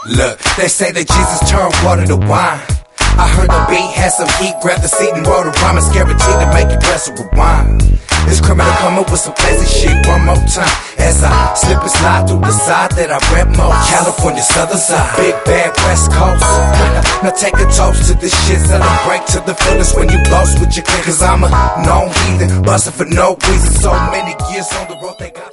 Look, they say that Jesus turned water to wine. I heard the beat had some heat, grabbed the seat and wrote a rhyme. It's guaranteed to make you press a rewind. It's criminal coming with some classy shit one more time. As I slip and slide through the side that I rep most, California southern side, big bad west coast. Now take a toast to this shit, celebrate to the feelings when you lost with your kid. Cause I'm a known heathen, bustin' for no reason. So many years on the road, they got